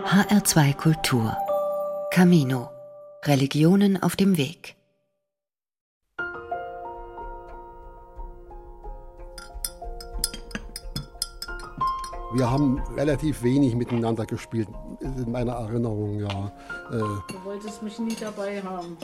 HR2 Kultur. Camino. Religionen auf dem Weg. Wir haben relativ wenig miteinander gespielt, in meiner Erinnerung, ja. Du wolltest mich nie dabei haben.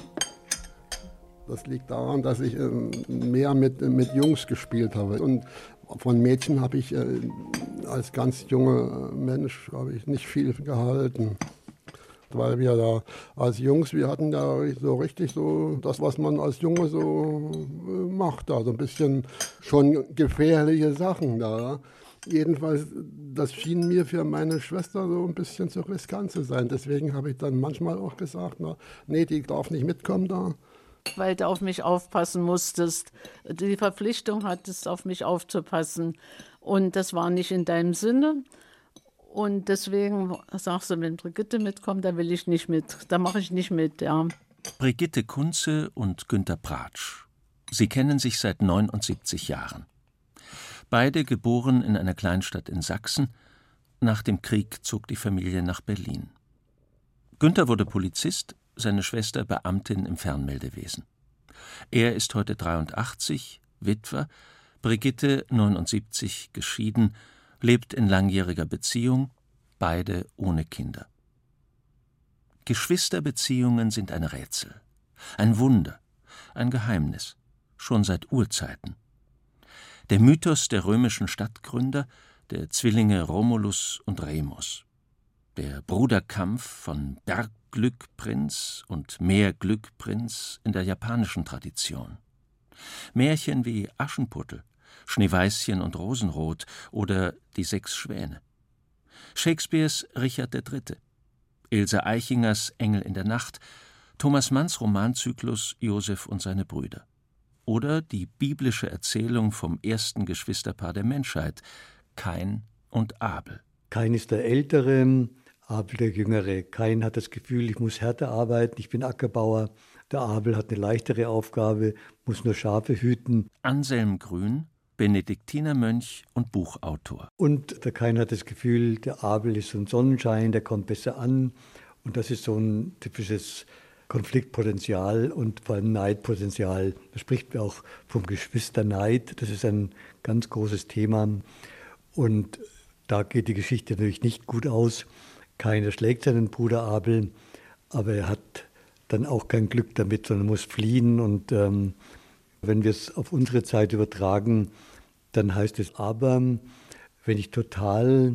Das liegt daran, dass ich mehr mit Jungs gespielt habe. Und von Mädchen habe ich als ganz junger Mensch nicht viel gehalten. Weil wir da als Jungs, wir hatten da so richtig so das, was man als Junge so macht. Also ein bisschen schon gefährliche Sachen da. Jedenfalls, das schien mir für meine Schwester so ein bisschen zu riskant zu sein. Deswegen habe ich dann manchmal auch gesagt, nee, die darf nicht mitkommen da. Weil du auf mich aufpassen musstest. Die Verpflichtung hattest, auf mich aufzupassen. Und das war nicht in deinem Sinne. Und deswegen sagst du, wenn Brigitte mitkommt, da will ich nicht mit. Da mache ich nicht mit, ja. Brigitte Kunze und Günter Bratsch. Sie kennen sich seit 79 Jahren. Beide geboren in einer Kleinstadt in Sachsen. Nach dem Krieg zog die Familie nach Berlin. Günter wurde Polizist, seine Schwester Beamtin im Fernmeldewesen. Er ist heute 83, Witwer, Brigitte 79, geschieden, lebt in langjähriger Beziehung, beide ohne Kinder. Geschwisterbeziehungen sind ein Rätsel, ein Wunder, ein Geheimnis, schon seit Urzeiten. Der Mythos der römischen Stadtgründer, der Zwillinge Romulus und Remus. Der Bruderkampf von Bergglückprinz und Meerglückprinz in der japanischen Tradition. Märchen wie Aschenputtel, Schneeweißchen und Rosenrot oder Die 6 Schwäne. Shakespeares Richard III., Ilse Eichingers Engel in der Nacht, Thomas Manns Romanzyklus Josef und seine Brüder. Oder die biblische Erzählung vom ersten Geschwisterpaar der Menschheit, Kain und Abel. Kain ist der Ältere, Abel der Jüngere. Kain hat das Gefühl, ich muss härter arbeiten, ich bin Ackerbauer. Der Abel hat eine leichtere Aufgabe, muss nur Schafe hüten. Anselm Grün, Benediktinermönch und Buchautor. Und der Kain hat das Gefühl, der Abel ist so ein Sonnenschein, der kommt besser an. Und das ist so ein typisches Konfliktpotenzial und vor allem Neidpotenzial. Da spricht man auch vom Geschwisterneid. Das ist ein ganz großes Thema. Und da geht die Geschichte natürlich nicht gut aus. Kain erschlägt seinen Bruder Abel, aber er hat dann auch kein Glück damit, sondern muss fliehen. Und wenn wir es auf unsere Zeit übertragen, dann heißt es aber, wenn ich total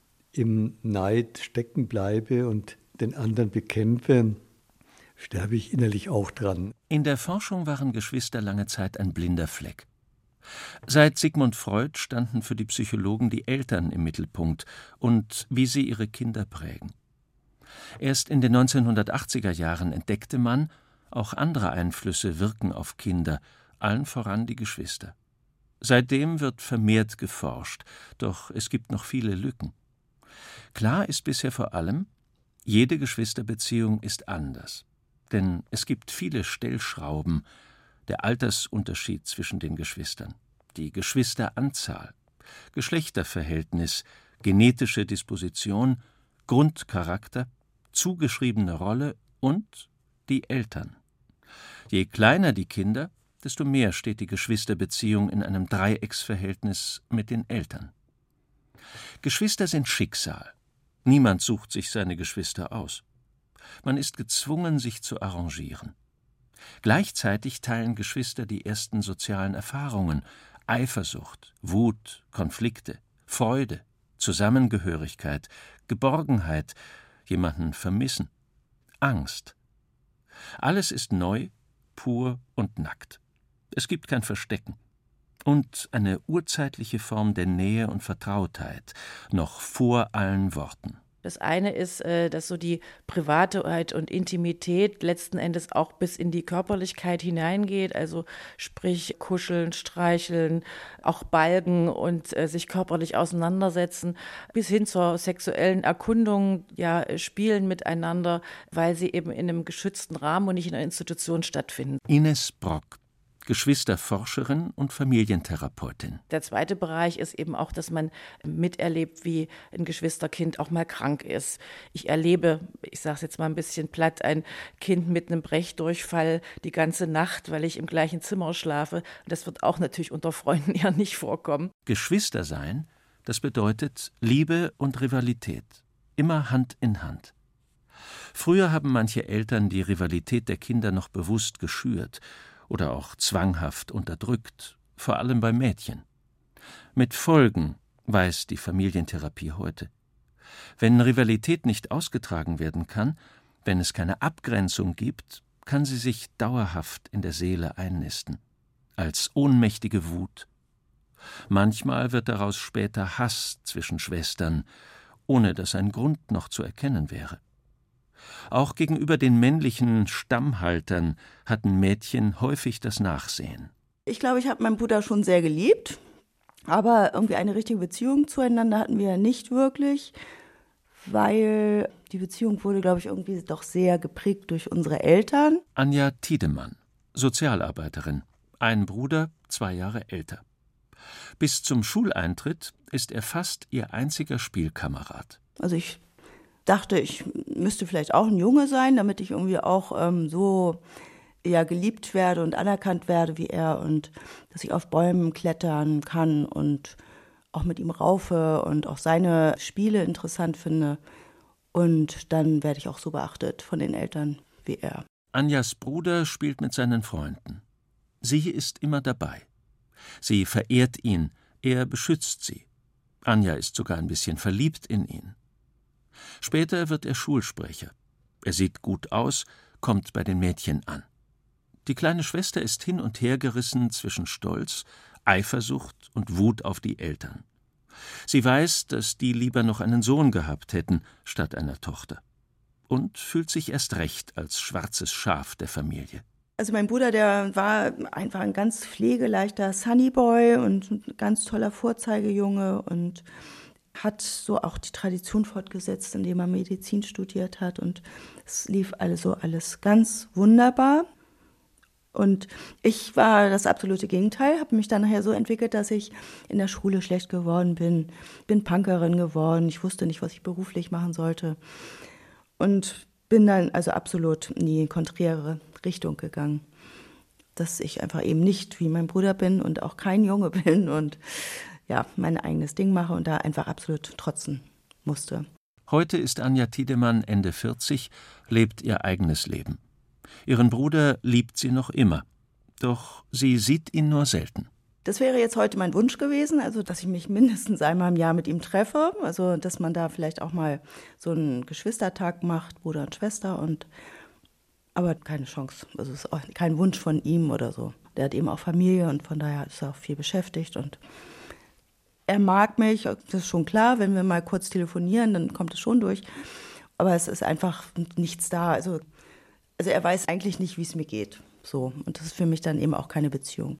im Neid stecken bleibe und den anderen bekämpfe, sterbe ich innerlich auch dran. In der Forschung waren Geschwister lange Zeit ein blinder Fleck. Seit Sigmund Freud standen für die Psychologen die Eltern im Mittelpunkt und wie sie ihre Kinder prägen. Erst in den 1980er Jahren entdeckte man, auch andere Einflüsse wirken auf Kinder, allen voran die Geschwister. Seitdem wird vermehrt geforscht, doch es gibt noch viele Lücken. Klar ist bisher vor allem, jede Geschwisterbeziehung ist anders. Denn es gibt viele Stellschrauben, der Altersunterschied zwischen den Geschwistern, die Geschwisteranzahl, Geschlechterverhältnis, genetische Disposition, Grundcharakter, zugeschriebene Rolle und die Eltern. Je kleiner die Kinder, desto mehr steht die Geschwisterbeziehung in einem Dreiecksverhältnis mit den Eltern. Geschwister sind Schicksal. Niemand sucht sich seine Geschwister aus. Man ist gezwungen, sich zu arrangieren. Gleichzeitig teilen Geschwister die ersten sozialen Erfahrungen, Eifersucht, Wut, Konflikte, Freude, Zusammengehörigkeit, Geborgenheit, jemanden vermissen, Angst. Alles ist neu, pur und nackt. Es gibt kein Verstecken. Und eine urzeitliche Form der Nähe und Vertrautheit, noch vor allen Worten. Das eine ist, dass so die Privatheit und Intimität letzten Endes auch bis in die Körperlichkeit hineingeht, also sprich kuscheln, streicheln, auch balgen und sich körperlich auseinandersetzen, bis hin zur sexuellen Erkundung, ja, spielen miteinander, weil sie eben in einem geschützten Rahmen und nicht in einer Institution stattfinden. Ines Brock, Geschwisterforscherin und Familientherapeutin. Der zweite Bereich ist eben auch, dass man miterlebt, wie ein Geschwisterkind auch mal krank ist. Ich erlebe, ich sage es jetzt mal ein bisschen platt, ein Kind mit einem Brechdurchfall die ganze Nacht, weil ich im gleichen Zimmer schlafe. Und das wird auch natürlich unter Freunden eher nicht vorkommen. Geschwister sein, das bedeutet Liebe und Rivalität. Immer Hand in Hand. Früher haben manche Eltern die Rivalität der Kinder noch bewusst geschürt oder auch zwanghaft unterdrückt, vor allem bei Mädchen. Mit Folgen weiß die Familientherapie heute. Wenn Rivalität nicht ausgetragen werden kann, wenn es keine Abgrenzung gibt, kann sie sich dauerhaft in der Seele einnisten, als ohnmächtige Wut. Manchmal wird daraus später Hass zwischen Schwestern, ohne dass ein Grund noch zu erkennen wäre. Auch gegenüber den männlichen Stammhaltern hatten Mädchen häufig das Nachsehen. Ich glaube, ich habe meinen Bruder schon sehr geliebt, aber irgendwie eine richtige Beziehung zueinander hatten wir nicht wirklich, weil die Beziehung wurde, glaube ich, irgendwie doch sehr geprägt durch unsere Eltern. Anja Tiedemann, Sozialarbeiterin, ein Bruder, 2 Jahre älter. Bis zum Schuleintritt ist er fast ihr einziger Spielkamerad. Also ich dachte, ich müsste vielleicht auch ein Junge sein, damit ich irgendwie auch so ja, geliebt werde und anerkannt werde wie er und dass ich auf Bäumen klettern kann und auch mit ihm raufe und auch seine Spiele interessant finde. Und dann werde ich auch so beachtet von den Eltern wie er. Anjas Bruder spielt mit seinen Freunden. Sie ist immer dabei. Sie verehrt ihn, er beschützt sie. Anja ist sogar ein bisschen verliebt in ihn. Später wird er Schulsprecher. Er sieht gut aus, kommt bei den Mädchen an. Die kleine Schwester ist hin und her gerissen zwischen Stolz, Eifersucht und Wut auf die Eltern. Sie weiß, dass die lieber noch einen Sohn gehabt hätten, statt einer Tochter. Und fühlt sich erst recht als schwarzes Schaf der Familie. Also mein Bruder, der war einfach ein ganz pflegeleichter Sunnyboy und ein ganz toller Vorzeigejunge und hat so auch die Tradition fortgesetzt, indem er Medizin studiert hat. Und es lief also alles ganz wunderbar. Und ich war das absolute Gegenteil, habe mich dann nachher so entwickelt, dass ich in der Schule schlecht geworden bin Punkerin geworden. Ich wusste nicht, was ich beruflich machen sollte. Und bin dann also absolut in die konträre Richtung gegangen. Dass ich einfach eben nicht wie mein Bruder bin und auch kein Junge bin und ja, mein eigenes Ding mache und da einfach absolut trotzen musste. Heute ist Anja Tiedemann Ende 40, lebt ihr eigenes Leben. Ihren Bruder liebt sie noch immer, doch sie sieht ihn nur selten. Das wäre jetzt heute mein Wunsch gewesen, also dass ich mich mindestens einmal im Jahr mit ihm treffe, also dass man da vielleicht auch mal so einen Geschwistertag macht, Bruder und Schwester, aber keine Chance, also es ist auch kein Wunsch von ihm oder so. Der hat eben auch Familie und von daher ist er auch viel beschäftigt und er mag mich, das ist schon klar, wenn wir mal kurz telefonieren, dann kommt es schon durch, aber es ist einfach nichts da, also er weiß eigentlich nicht, wie es mir geht, so, und das ist für mich dann eben auch keine Beziehung.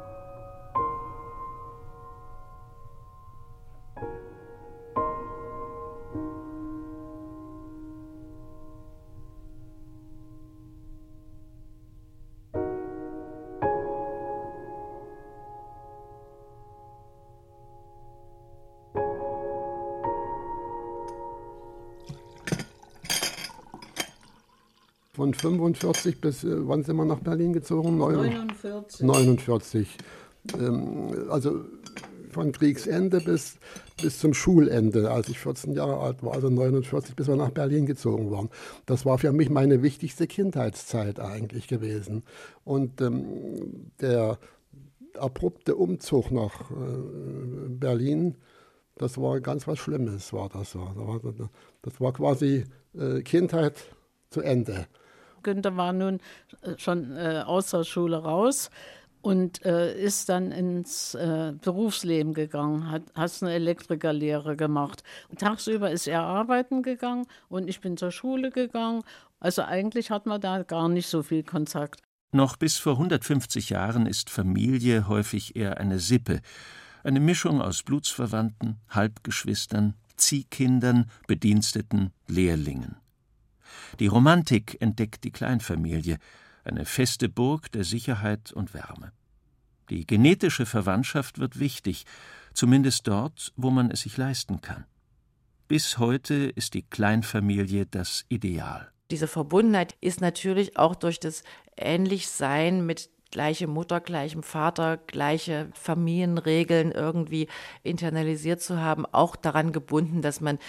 Von 45 bis, wann sind wir nach Berlin gezogen? 49. Also von Kriegsende bis zum Schulende, als ich 14 Jahre alt war, also 49, bis wir nach Berlin gezogen waren. Das war für mich meine wichtigste Kindheitszeit eigentlich gewesen. Und der abrupte Umzug nach Berlin, das war ganz was Schlimmes, war das so. Das war quasi Kindheit zu Ende. Günther war nun schon aus der Schule raus und ist dann ins Berufsleben gegangen, hat eine Elektrikerlehre gemacht. Und tagsüber ist er arbeiten gegangen und ich bin zur Schule gegangen. Also eigentlich hat man da gar nicht so viel Kontakt. Noch bis vor 150 Jahren ist Familie häufig eher eine Sippe, eine Mischung aus Blutsverwandten, Halbgeschwistern, Ziehkindern, Bediensteten, Lehrlingen. Die Romantik entdeckt die Kleinfamilie, eine feste Burg der Sicherheit und Wärme. Die genetische Verwandtschaft wird wichtig, zumindest dort, wo man es sich leisten kann. Bis heute ist die Kleinfamilie das Ideal. Diese Verbundenheit ist natürlich auch durch das Ähnlichsein mit gleiche Mutter, gleichem Vater, gleiche Familienregeln irgendwie internalisiert zu haben, auch daran gebunden, dass man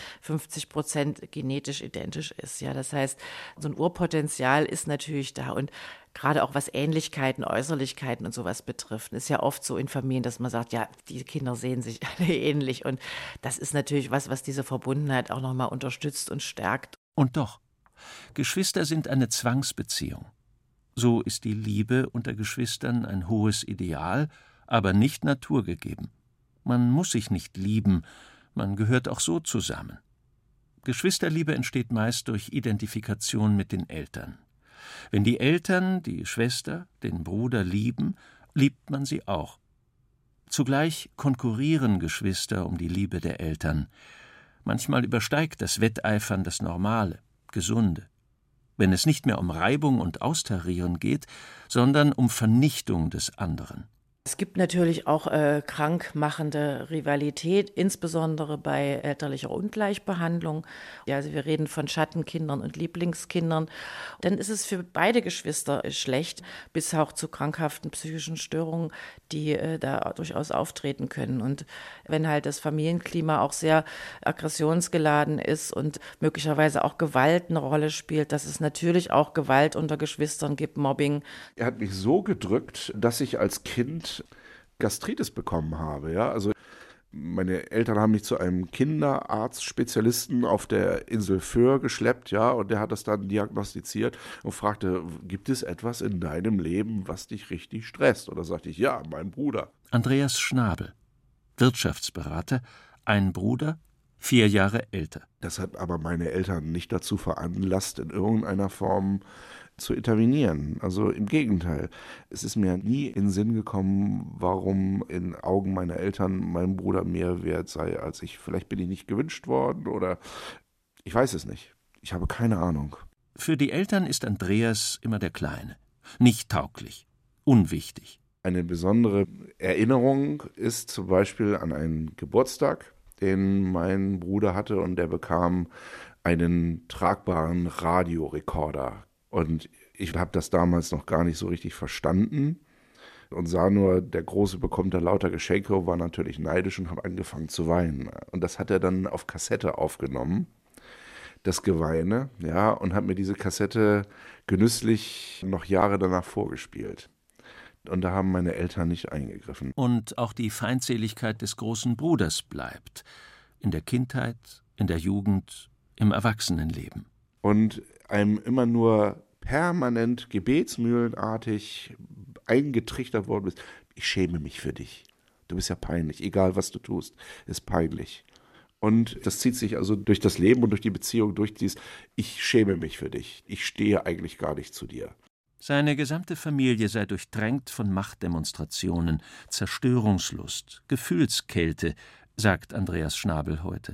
50% genetisch identisch ist. Ja, das heißt, so ein Urpotenzial ist natürlich da und gerade auch was Ähnlichkeiten, Äußerlichkeiten und sowas betrifft, ist ja oft so in Familien, dass man sagt, ja, die Kinder sehen sich alle ähnlich und das ist natürlich was diese Verbundenheit auch nochmal unterstützt und stärkt. Und doch, Geschwister sind eine Zwangsbeziehung. So ist die Liebe unter Geschwistern ein hohes Ideal, aber nicht naturgegeben. Man muss sich nicht lieben, man gehört auch so zusammen. Geschwisterliebe entsteht meist durch Identifikation mit den Eltern. Wenn die Eltern die Schwester, den Bruder lieben, liebt man sie auch. Zugleich konkurrieren Geschwister um die Liebe der Eltern. Manchmal übersteigt das Wetteifern das Normale, Gesunde. Wenn es nicht mehr um Reibung und Austarieren geht, sondern um Vernichtung des anderen. Es gibt natürlich auch krankmachende Rivalität, insbesondere bei elterlicher Ungleichbehandlung. Ja, also wir reden von Schattenkindern und Lieblingskindern. Dann ist es für beide Geschwister schlecht, bis auch zu krankhaften psychischen Störungen, die da durchaus auftreten können. Und wenn halt das Familienklima auch sehr aggressionsgeladen ist und möglicherweise auch Gewalt eine Rolle spielt, dass es natürlich auch Gewalt unter Geschwistern gibt, Mobbing. Er hat mich so gedrückt, dass ich als Kind Gastritis bekommen habe. Ja? Also meine Eltern haben mich zu einem Kinderarztspezialisten auf der Insel Föhr geschleppt, ja, und der hat das dann diagnostiziert und fragte, gibt es etwas in deinem Leben, was dich richtig stresst? Und da sagte ich, ja, mein Bruder. Andreas Schnabel, Wirtschaftsberater, ein Bruder, 4 Jahre älter. Das hat aber meine Eltern nicht dazu veranlasst, in irgendeiner Form zu intervenieren. Also im Gegenteil. Es ist mir nie in den Sinn gekommen, warum in Augen meiner Eltern mein Bruder mehr wert sei als ich. Vielleicht bin ich nicht gewünscht worden oder ich weiß es nicht. Ich habe keine Ahnung. Für die Eltern ist Andreas immer der Kleine. Nicht tauglich, unwichtig. Eine besondere Erinnerung ist zum Beispiel an einen Geburtstag, den mein Bruder hatte und der bekam einen tragbaren Radiorekorder. Und ich habe das damals noch gar nicht so richtig verstanden und sah nur, der Große bekommt da lauter Geschenke, war natürlich neidisch und habe angefangen zu weinen. Und das hat er dann auf Kassette aufgenommen, das Geweine, ja, und hat mir diese Kassette genüsslich noch Jahre danach vorgespielt. Und da haben meine Eltern nicht eingegriffen. Und auch die Feindseligkeit des großen Bruders bleibt. In der Kindheit, in der Jugend, im Erwachsenenleben. Und einem immer nur permanent gebetsmühlenartig eingetrichtert worden bist. Ich schäme mich für dich. Du bist ja peinlich. Egal, was du tust, ist peinlich. Und das zieht sich also durch das Leben und durch die Beziehung, durch dieses ich schäme mich für dich. Ich stehe eigentlich gar nicht zu dir. Seine gesamte Familie sei durchdrängt von Machtdemonstrationen, Zerstörungslust, Gefühlskälte, sagt Andreas Schnabel heute.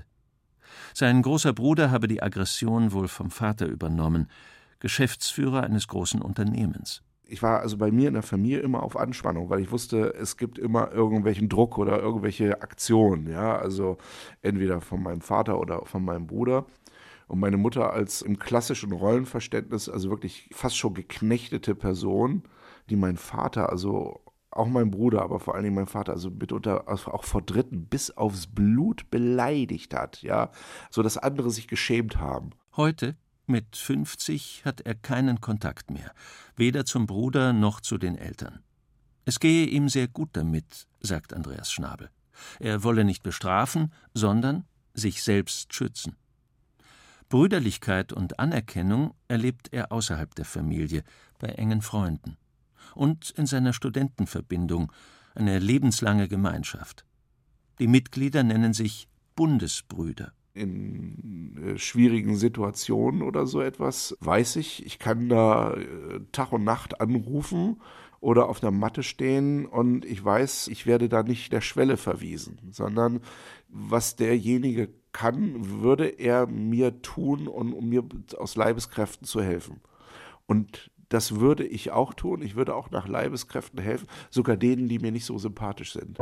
Sein großer Bruder habe die Aggression wohl vom Vater übernommen, Geschäftsführer eines großen Unternehmens. Ich war also bei mir in der Familie immer auf Anspannung, weil ich wusste, es gibt immer irgendwelchen Druck oder irgendwelche Aktionen, ja, also entweder von meinem Vater oder von meinem Bruder. Und meine Mutter als im klassischen Rollenverständnis, also wirklich fast schon geknechtete Person, die mein Vater, also auch mein Bruder, aber vor allen Dingen mein Vater, also mitunter auch vor Dritten bis aufs Blut beleidigt hat, ja, so dass andere sich geschämt haben. Heute, mit 50, hat er keinen Kontakt mehr, weder zum Bruder noch zu den Eltern. Es gehe ihm sehr gut damit, sagt Andreas Schnabel. Er wolle nicht bestrafen, sondern sich selbst schützen. Brüderlichkeit und Anerkennung erlebt er außerhalb der Familie, bei engen Freunden. Und in seiner Studentenverbindung, eine lebenslange Gemeinschaft. Die Mitglieder nennen sich Bundesbrüder. In schwierigen Situationen oder so etwas weiß ich kann da Tag und Nacht anrufen oder auf der Matte stehen und ich weiß, ich werde da nicht der Schwelle verwiesen, sondern was derjenige kann, würde er mir tun, um mir aus Leibeskräften zu helfen. Und Das würde ich auch tun. Ich würde auch nach Leibeskräften helfen, sogar denen, die mir nicht so sympathisch sind.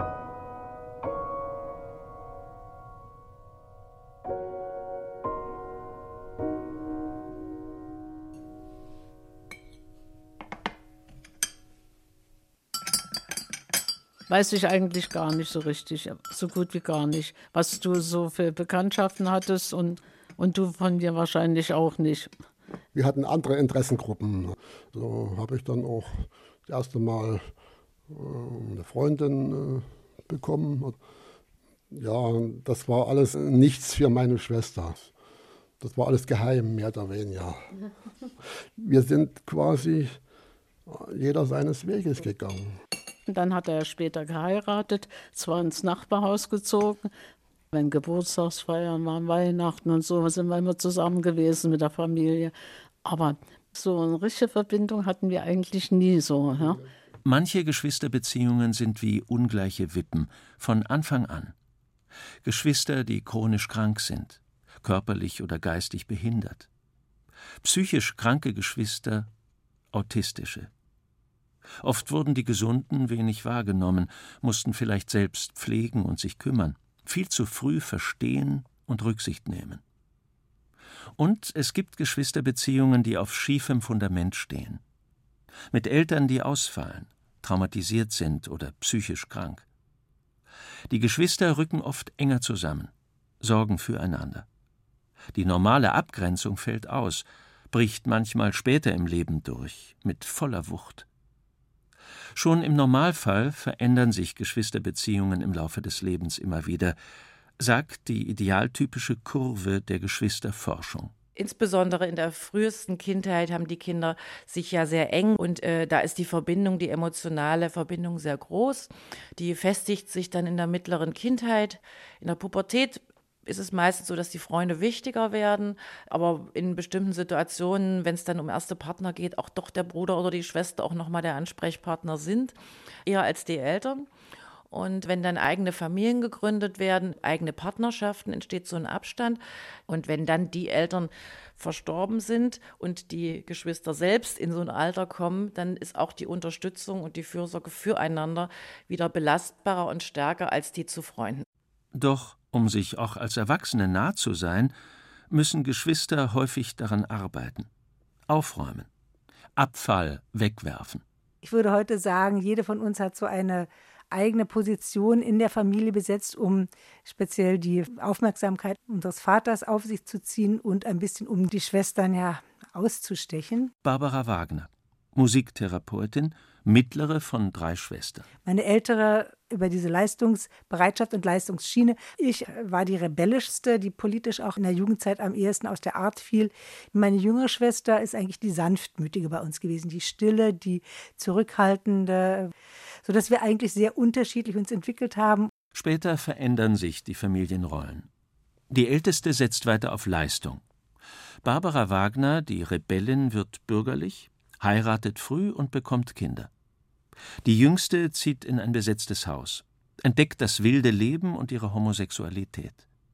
Weiß ich eigentlich gar nicht so richtig, so gut wie gar nicht, was du so für Bekanntschaften hattest und du von dir wahrscheinlich auch nicht. Wir hatten andere Interessengruppen. So habe ich dann auch das erste Mal eine Freundin bekommen. Ja, das war alles nichts für meine Schwester. Das war alles geheim, mehr oder weniger. Wir sind quasi jeder seines Weges gegangen. Dann hat er später geheiratet, zwar ins Nachbarhaus gezogen. Wenn Geburtstagsfeiern waren, Weihnachten und so, sind wir immer zusammen gewesen mit der Familie. Aber so eine richtige Verbindung hatten wir eigentlich nie so. Ja? Manche Geschwisterbeziehungen sind wie ungleiche Wippen, von Anfang an. Geschwister, die chronisch krank sind, körperlich oder geistig behindert. Psychisch kranke Geschwister, autistische. Oft wurden die Gesunden wenig wahrgenommen, mussten vielleicht selbst pflegen und sich kümmern, viel zu früh verstehen und Rücksicht nehmen. Und es gibt Geschwisterbeziehungen, die auf schiefem Fundament stehen. Mit Eltern, die ausfallen, traumatisiert sind oder psychisch krank. Die Geschwister rücken oft enger zusammen, sorgen füreinander. Die normale Abgrenzung fällt aus, bricht manchmal später im Leben durch, mit voller Wucht. Schon im Normalfall verändern sich Geschwisterbeziehungen im Laufe des Lebens immer wieder, sagt die idealtypische Kurve der Geschwisterforschung. Insbesondere in der frühesten Kindheit haben die Kinder sich ja sehr eng und da ist die Verbindung, die emotionale Verbindung sehr groß. Die festigt sich dann in der mittleren Kindheit. In der Pubertät ist es meistens so, dass die Freunde wichtiger werden, aber in bestimmten Situationen, wenn es dann um erste Partner geht, auch doch der Bruder oder die Schwester auch nochmal der Ansprechpartner sind, eher als die Eltern. Und wenn dann eigene Familien gegründet werden, eigene Partnerschaften, entsteht so ein Abstand. Und wenn dann die Eltern verstorben sind und die Geschwister selbst in so ein Alter kommen, dann ist auch die Unterstützung und die Fürsorge füreinander wieder belastbarer und stärker als die zu Freunden. Doch um sich auch als Erwachsene nah zu sein, müssen Geschwister häufig daran arbeiten. Aufräumen, Abfall wegwerfen. Ich würde heute sagen, jede von uns hat so eine eigene Position in der Familie besetzt, um speziell die Aufmerksamkeit unseres Vaters auf sich zu ziehen und ein bisschen um die Schwestern auszustechen. Barbara Wagner, Musiktherapeutin, mittlere von 3 Schwestern. Meine ältere über diese Leistungsbereitschaft und Leistungsschiene. Ich war die rebellischste, die politisch auch in der Jugendzeit am ehesten aus der Art fiel. Meine jüngere Schwester ist eigentlich die sanftmütige bei uns gewesen, die stille, die zurückhaltende, sodass wir eigentlich sehr unterschiedlich uns entwickelt haben. Später verändern sich die Familienrollen. Die Älteste setzt weiter auf Leistung. Barbara Wagner, die Rebellin, wird bürgerlich, heiratet früh und bekommt Kinder. Die Jüngste zieht in ein besetztes Haus, entdeckt das wilde Leben und ihre Homosexualität.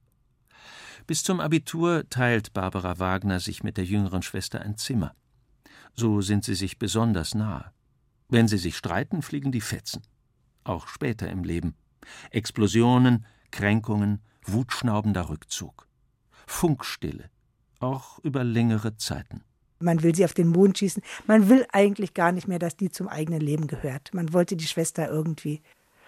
Bis zum Abitur teilt Barbara Wagner sich mit der jüngeren Schwester ein Zimmer. So sind sie sich besonders nahe. Wenn sie sich streiten, fliegen die Fetzen. Auch später im Leben. Explosionen, Kränkungen, wutschnaubender Rückzug. Funkstille, auch über längere Zeiten. Man will sie auf den Mond schießen. Man will eigentlich gar nicht mehr, dass die zum eigenen Leben gehört. Man wollte die Schwester irgendwie,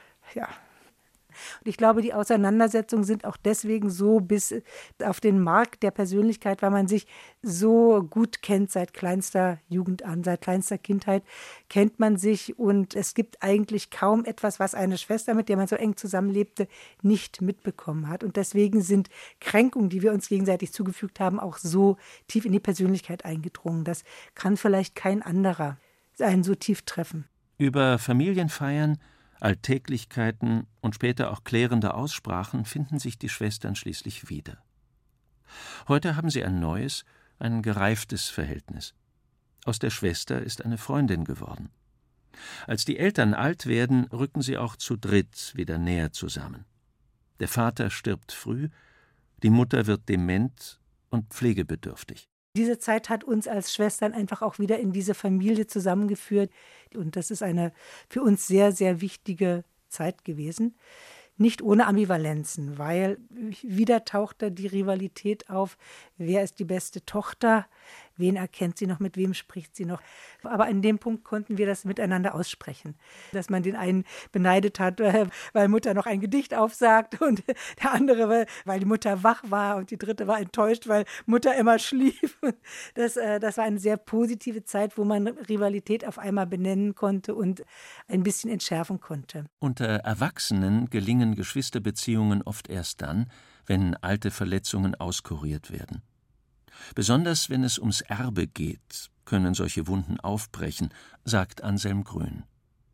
Und ich glaube, die Auseinandersetzungen sind auch deswegen so bis auf den Mark der Persönlichkeit, weil man sich so gut kennt seit kleinster Jugend an, seit kleinster Kindheit kennt man sich. Und es gibt eigentlich kaum etwas, was eine Schwester, mit der man so eng zusammenlebte, nicht mitbekommen hat. Und deswegen sind Kränkungen, die wir uns gegenseitig zugefügt haben, auch so tief in die Persönlichkeit eingedrungen. Das kann vielleicht kein anderer einen so tief treffen. Über Familienfeiern, Alltäglichkeiten und später auch klärende Aussprachen finden sich die Schwestern schließlich wieder. Heute haben sie ein neues, ein gereiftes Verhältnis. Aus der Schwester ist eine Freundin geworden. Als die Eltern alt werden, rücken sie auch zu dritt wieder näher zusammen. Der Vater stirbt früh, die Mutter wird dement und pflegebedürftig. Diese Zeit hat uns als Schwestern einfach auch wieder in diese Familie zusammengeführt. Und das ist eine für uns sehr, sehr wichtige Zeit gewesen. Nicht ohne Ambivalenzen, weil wieder taucht da die Rivalität auf, wer ist die beste Tochter, wen erkennt sie noch, mit wem spricht sie noch. Aber an dem Punkt konnten wir das miteinander aussprechen, dass man den einen beneidet hat, weil Mutter noch ein Gedicht aufsagt und der andere, weil die Mutter wach war und die dritte war enttäuscht, weil Mutter immer schlief. Das war eine sehr positive Zeit, wo man Rivalität auf einmal benennen konnte und ein bisschen entschärfen konnte. Unter Erwachsenen gelingen Geschwisterbeziehungen oft erst dann, wenn alte Verletzungen auskuriert werden. Besonders wenn es ums Erbe geht, können solche Wunden aufbrechen, sagt Anselm Grün.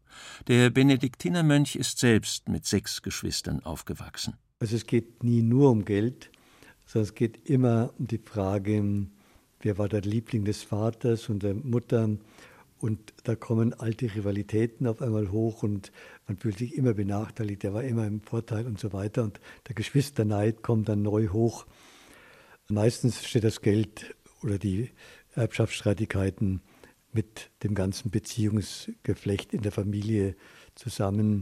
Der Benediktinermönch ist selbst mit 6 Geschwistern aufgewachsen. Also es geht nie nur um Geld, sondern es geht immer um die Frage, wer war der Liebling des Vaters und der Mutter. Und da kommen alte Rivalitäten auf einmal hoch und man fühlt sich immer benachteiligt, der war immer im Vorteil und so weiter. Und der Geschwisterneid kommt dann neu hoch. Meistens steht das Geld oder die Erbschaftsstreitigkeiten mit dem ganzen Beziehungsgeflecht in der Familie zusammen.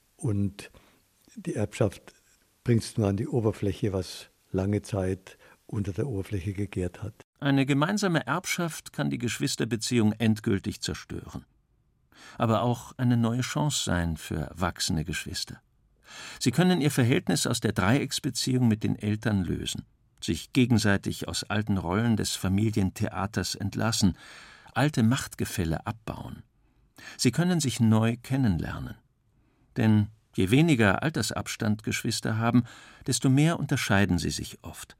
Und die Erbschaft bringt es nur an die Oberfläche, was lange Zeit unter der Oberfläche gegärt hat. Eine gemeinsame Erbschaft kann die Geschwisterbeziehung endgültig zerstören. Aber auch eine neue Chance sein für erwachsene Geschwister. Sie können ihr Verhältnis aus der Dreiecksbeziehung mit den Eltern lösen, sich gegenseitig aus alten Rollen des Familientheaters entlassen, alte Machtgefälle abbauen. Sie können sich neu kennenlernen. Denn je weniger Altersabstand Geschwister haben, desto mehr unterscheiden sie sich oft.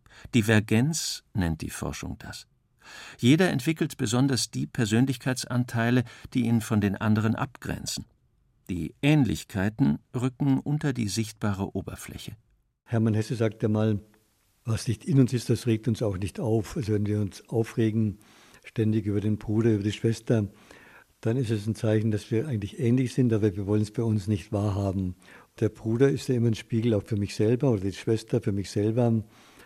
Divergenz nennt die Forschung das. Jeder entwickelt besonders die Persönlichkeitsanteile, die ihn von den anderen abgrenzen. Die Ähnlichkeiten rücken unter die sichtbare Oberfläche. Hermann Hesse sagt einmal, was nicht in uns ist, das regt uns auch nicht auf. Also wenn wir uns aufregen, ständig über den Bruder, über die Schwester, dann ist es ein Zeichen, dass wir eigentlich ähnlich sind, aber wir wollen es bei uns nicht wahrhaben. Der Bruder ist ja immer ein Spiegel auch für mich selber oder die Schwester für mich selber.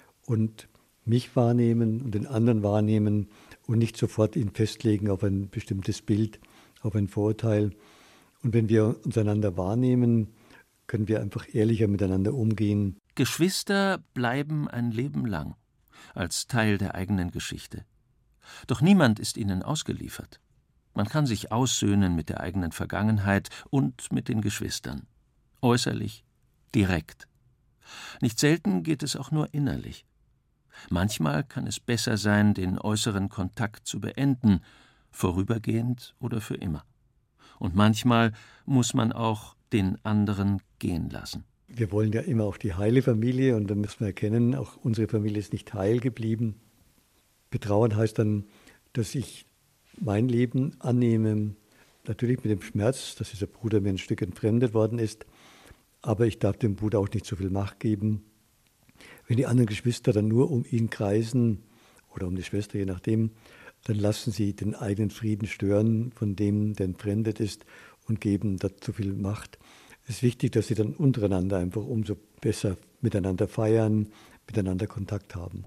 Und mich wahrnehmen und den anderen wahrnehmen und nicht sofort ihn festlegen auf ein bestimmtes Bild, auf ein Vorurteil. Und wenn wir uns einander wahrnehmen, können wir einfach ehrlicher miteinander umgehen. Geschwister bleiben ein Leben lang, als Teil der eigenen Geschichte. Doch niemand ist ihnen ausgeliefert. Man kann sich aussöhnen mit der eigenen Vergangenheit und mit den Geschwistern. Äußerlich, direkt. Nicht selten geht es auch nur innerlich. Manchmal kann es besser sein, den äußeren Kontakt zu beenden, vorübergehend oder für immer. Und manchmal muss man auch den anderen gehen lassen. Wir wollen ja immer auch die heile Familie und dann müssen wir erkennen, auch unsere Familie ist nicht heil geblieben. Betrauern heißt dann, dass ich mein Leben annehme, natürlich mit dem Schmerz, dass dieser Bruder mir ein Stück entfremdet worden ist, aber ich darf dem Bruder auch nicht so viel Macht geben. Wenn die anderen Geschwister dann nur um ihn kreisen oder um die Schwester, je nachdem, dann lassen sie den eigenen Frieden stören von dem, der entfremdet ist und geben dazu viel Macht. Es ist wichtig, dass sie dann untereinander einfach umso besser miteinander feiern, miteinander Kontakt haben.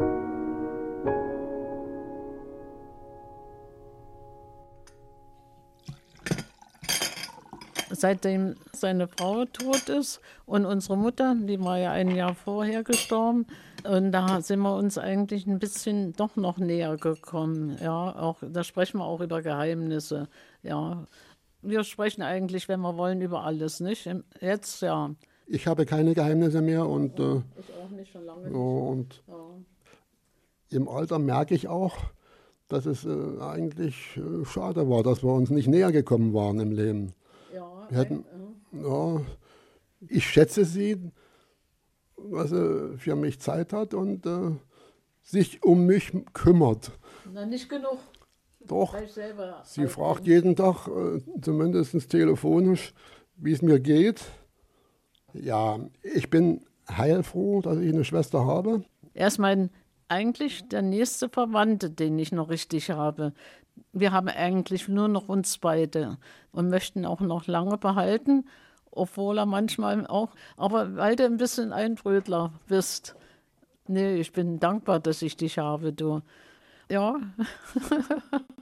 Seitdem seine Frau tot ist und unsere Mutter, die war ja ein Jahr vorher gestorben, und da sind wir uns eigentlich ein bisschen doch noch näher gekommen. Ja, auch, da sprechen wir auch über Geheimnisse. Ja, wir sprechen eigentlich, wenn wir wollen, über alles, nicht? Jetzt, ja. Ich habe keine Geheimnisse mehr und, ich auch nicht, schon lange nicht. Und im Alter merke ich auch, dass es eigentlich schade war, dass wir uns nicht näher gekommen waren im Leben. Wir hätten, ich schätze sie, dass sie für mich Zeit hat und sich um mich kümmert. Na, nicht genug. Doch, sie fragt jeden Tag, zumindest telefonisch, wie es mir geht. Ja, ich bin heilfroh, dass ich eine Schwester habe. Er ist eigentlich der nächste Verwandte, den ich noch richtig habe. Wir haben eigentlich nur noch uns beide und möchten auch noch lange behalten, obwohl er manchmal auch, aber weil du ein bisschen ein Trödler bist. Nee, ich bin dankbar, dass ich dich habe, du. Ja.